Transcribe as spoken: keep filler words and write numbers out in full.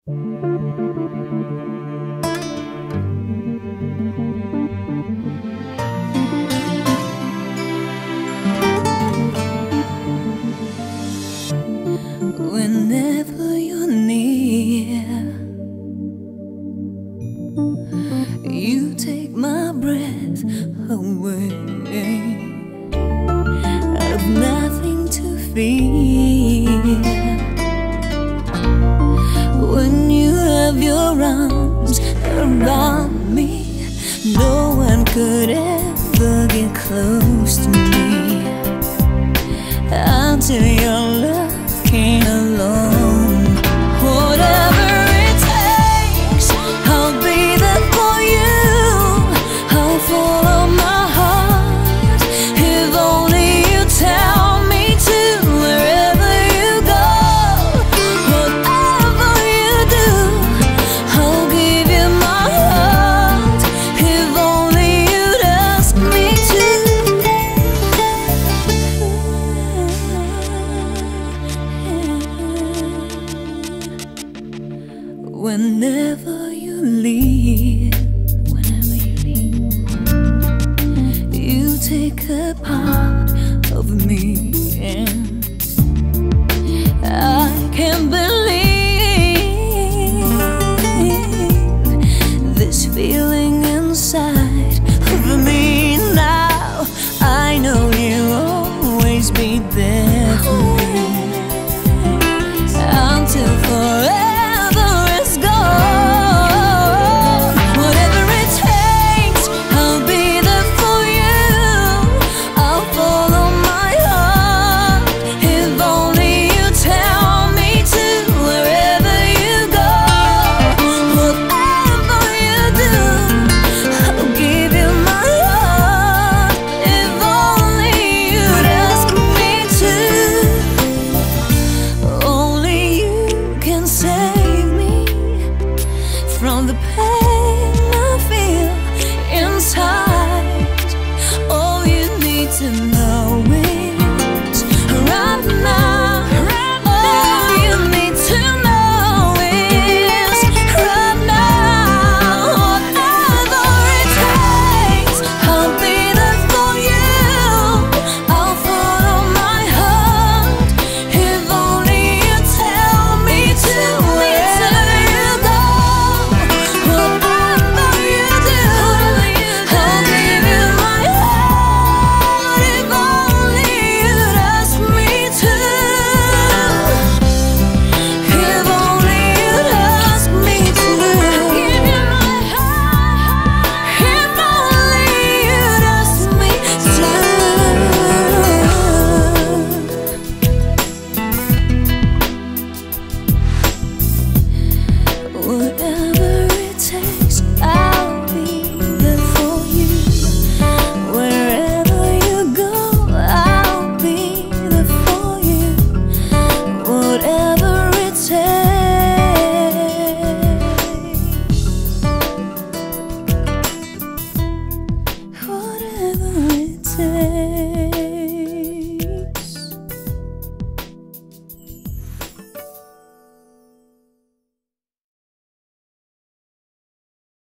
Whenever you're near, you take my breath away. I've nothing to fear when you have your arms around me. No one could ever get close to me until your love came along. Whatever it takes, I'll be there for you. I'll follow my heart if only you tell me to. Wherever you go, whatever you do, I'll give you my heart if only you'd ask me to. Whenever you leave, whenever you leave, you take a part of me. Yeah.